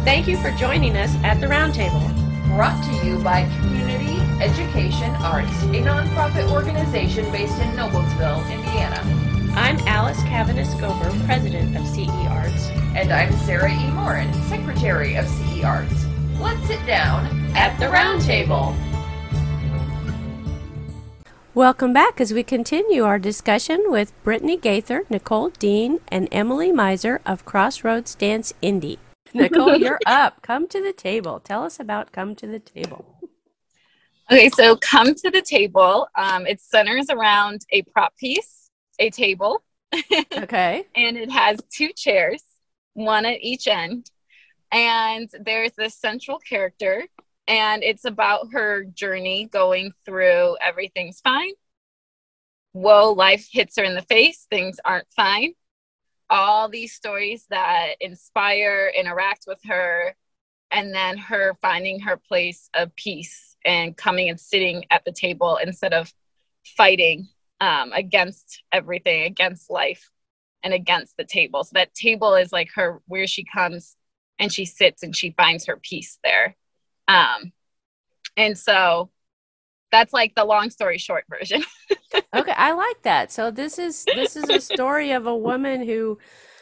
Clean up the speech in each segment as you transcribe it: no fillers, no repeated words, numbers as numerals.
Thank you for joining us at the Roundtable. Brought to you by Community Education Arts, a nonprofit organization based in Noblesville, Indiana. I'm Alice Cavanis-Gober, president of CE Arts. And I'm Sarah E. Morin, secretary of CE Arts. Let's sit down at the Roundtable. Welcome back as we continue our discussion with Brittany Gaither, Nicole Dean, and Emily Miser of Crossroads Dance Indie. Nicole, you're up. Come to the table. Tell us about Come to the Table. Okay, so Come to the Table, it centers around a prop piece, a table. Okay. And it has two chairs, one at each end. And there's this central character, and it's about her journey going through everything's fine. Whoa, life hits her in the face. Things aren't fine. All these stories that inspire, interact with her, and then her finding her place of peace and coming and sitting at the table instead of fighting against everything, against life and against the table. So that table is like her, where she comes and she sits and she finds her peace there. And so that's like the long story short version. Okay, I like that. So this is a story of a woman who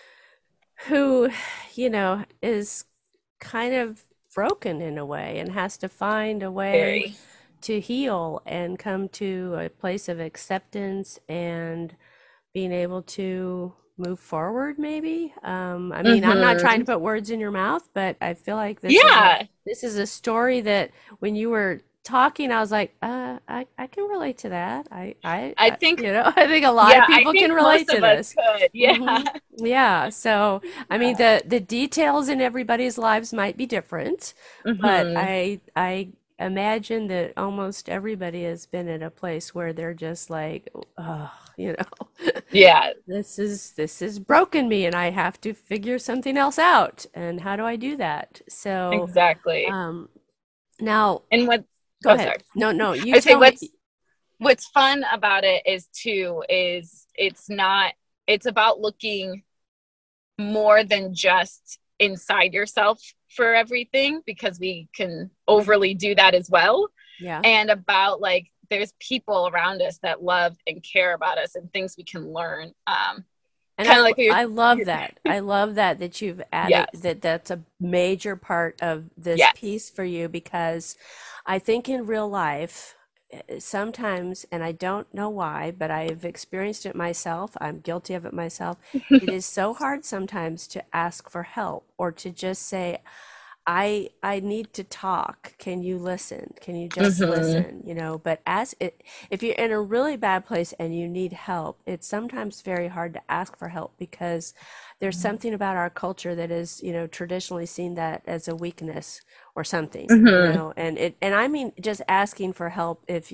is kind of broken in a way and has to find a way to heal and come to a place of acceptance and being able to move forward, maybe. I'm not trying to put words in your mouth, but I feel like this is a story that when you were talking, I was like, I can relate to that. I think a lot of people can relate to this. Yeah. Mm-hmm. Yeah. So, I mean, the details in everybody's lives might be different, but I imagine that almost everybody has been at a place where they're just like, oh, yeah, this is broken me and I have to figure something else out. And how do I do that? So exactly. Now, and what? Go ahead. Sorry. No, you I tell me. What's fun about it is it's about looking more than just inside yourself for everything, because we can overly do that as well. Yeah. And about like, there's people around us that love and care about us and things we can learn. And I love that. I love that you've added that's a major part of this piece for you, because I think in real life, sometimes, and I don't know why, but I've experienced it myself. I'm guilty of it myself. It is so hard sometimes to ask for help or to just say, I need to talk. Can you listen? Can you just listen? But if you're in a really bad place and you need help, it's sometimes very hard to ask for help, because there's something about our culture that is, traditionally seen that as a weakness or something, and I mean, just asking for help if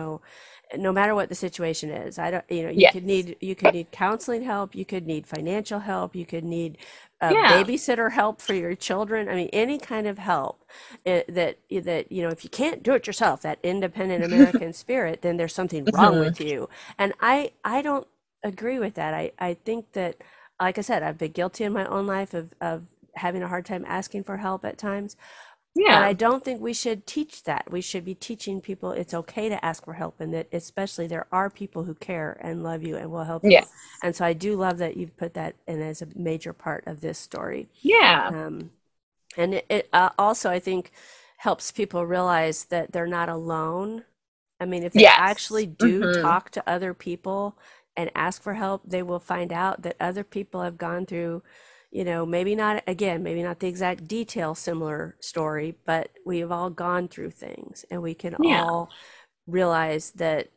no matter what the situation is. I don't, you could need counseling help, you could need financial help, you could need babysitter help for your children. I mean, any kind of help that if you can't do it yourself, that independent American spirit, then there's something wrong with you. And I don't agree with that. I think that, like I said, I've been guilty in my own life of having a hard time asking for help at times. But I don't think we should teach that. We should be teaching people it's okay to ask for help, and that especially there are people who care and love you and will help you. And so I do love that you've put that in as a major part of this story. Yeah. And it also, I think, helps people realize that they're not alone. I mean, if they actually do talk to other people and ask for help, they will find out that other people have gone through, maybe not the exact detail similar story, but we've all gone through things, and we can all realize that,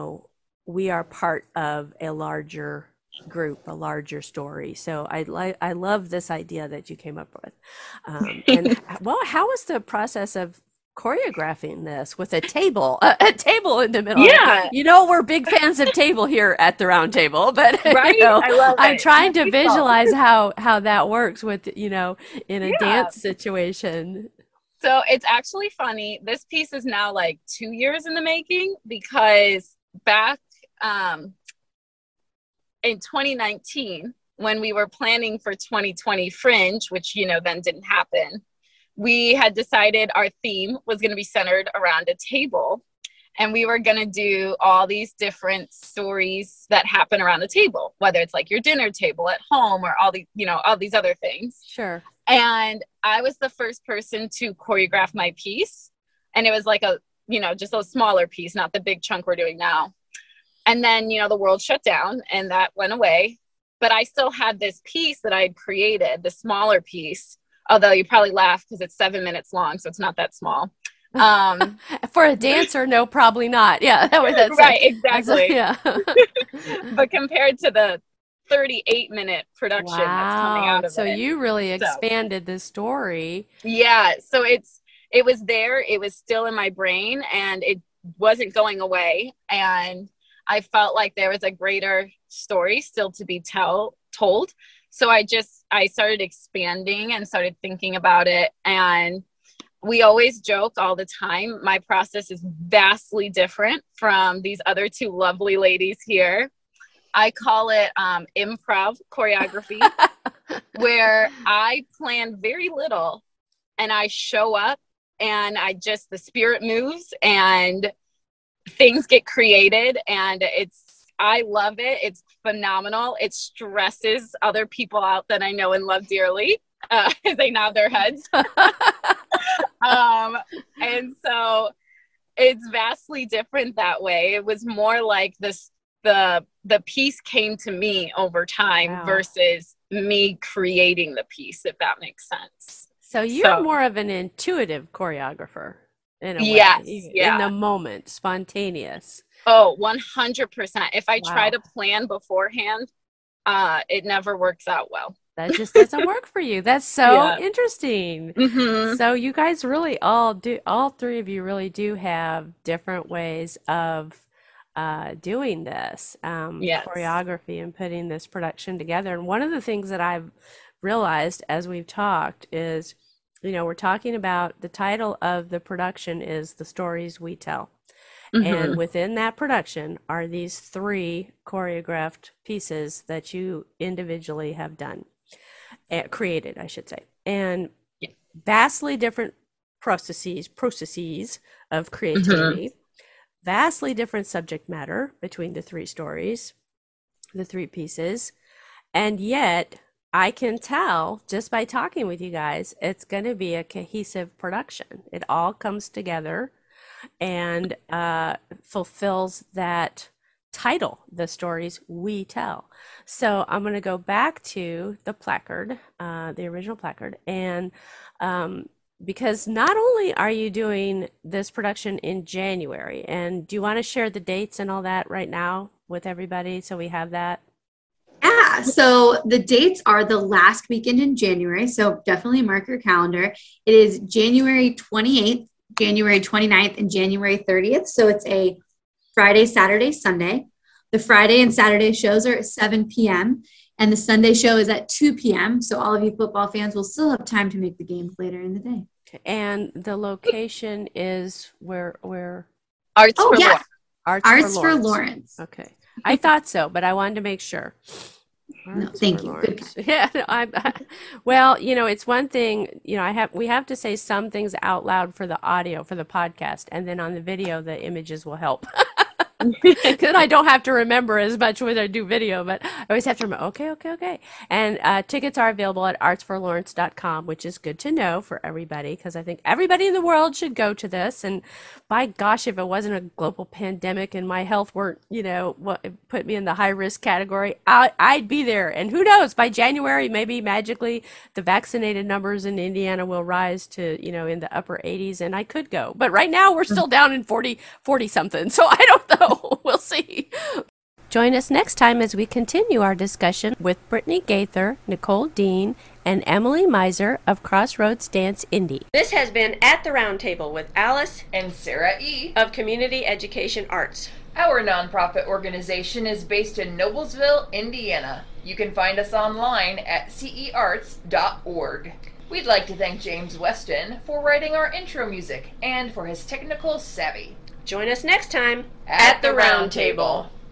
we are part of a larger group, a larger story. So I love this idea that you came up with. And well, how was the process of choreographing this with a table in the middle? We're big fans of table here at the Roundtable, but I love I'm trying to visualize how that works with in a dance situation. So it's actually funny, this piece is now like 2 years in the making, because back in 2019, when we were planning for 2020 Fringe, which then didn't happen, we had decided our theme was going to be centered around a table. And we were going to do all these different stories that happen around the table, whether it's like your dinner table at home or all these other things. Sure. And I was the first person to choreograph my piece. And it was like just a smaller piece, not the big chunk we're doing now. And then, the world shut down and that went away. But I still had this piece that I had created, the smaller piece, although you probably laugh because it's 7 minutes long. So it's not that small. For a dancer, no, probably not. Yeah, that's right, exactly. Yeah. But compared to the 38-minute production that's coming out of so it. So you really expanded the story. Yeah, so it was there, it was still in my brain, and it wasn't going away. And I felt like there was a greater story still to be told. So I started expanding and started thinking about it. And we always joke all the time, my process is vastly different from these other two lovely ladies here. I call it improv choreography, where I plan very little and I show up and the spirit moves and things get created, and I love it. It's phenomenal. It stresses other people out that I know and love dearly as they nod their heads. And so it's vastly different that way. It was more like the piece came to me over time versus me creating the piece, if that makes sense. So you're more of an intuitive choreographer in a way. Yes, in the moment, spontaneous. Oh, 100%. If I try to plan beforehand, it never works out well. That just doesn't work for you. That's so interesting. Mm-hmm. So you guys really all three of you really do have different ways of doing this choreography and putting this production together. And one of the things that I've realized as we've talked is, we're talking about the title of the production is The Stories We Tell. Mm-hmm. And within that production are these 3 choreographed pieces that you individually have done. Created, I should say, and vastly different processes of creativity, vastly different subject matter between the 3 stories, the 3 pieces, and yet I can tell just by talking with you guys, it's going to be a cohesive production. It all comes together and fulfills that title, The Stories We Tell. So I'm going to go back to the placard, the original placard, and because not only are you doing this production in January, and do you want to share the dates and all that right now with everybody so we have that? Yeah, so the dates are the last weekend in January, so definitely mark your calendar. It is January 28th, January 29th, and January 30th, so it's a Friday, Saturday, Sunday. The Friday and Saturday shows are at 7 p.m. and the Sunday show is at 2 p.m. So all of you football fans will still have time to make the games later in the day. Okay. And the location is where? Arts for Lawrence. Arts for Lawrence. Okay. I thought so, but I wanted to make sure. No, thank you. Good. Yeah, well, it's one thing, we have to say some things out loud for the audio, for the podcast, and then on the video, the images will help. Then I don't have to remember as much when I do video, but I always have to remember, okay. And tickets are available at artsforlawrence.com, which is good to know for everybody, because I think everybody in the world should go to this. And by gosh, if it wasn't a global pandemic and my health weren't, what put me in the high risk category, I'd be there. And who knows, by January, maybe magically the vaccinated numbers in Indiana will rise to, in the upper 80s and I could go. But right now we're still down in 40 something. So I don't know. We'll see. Join us next time as we continue our discussion with Brittany Gaither, Nicole Dean, and Emily Miser of Crossroads Dance Indie. This has been At the Round Table with Alice and Sarah E. of Community Education Arts. Our nonprofit organization is based in Noblesville, Indiana. You can find us online at cearts.org. We'd like to thank James Weston for writing our intro music and for his technical savvy. Join us next time at the Round Table.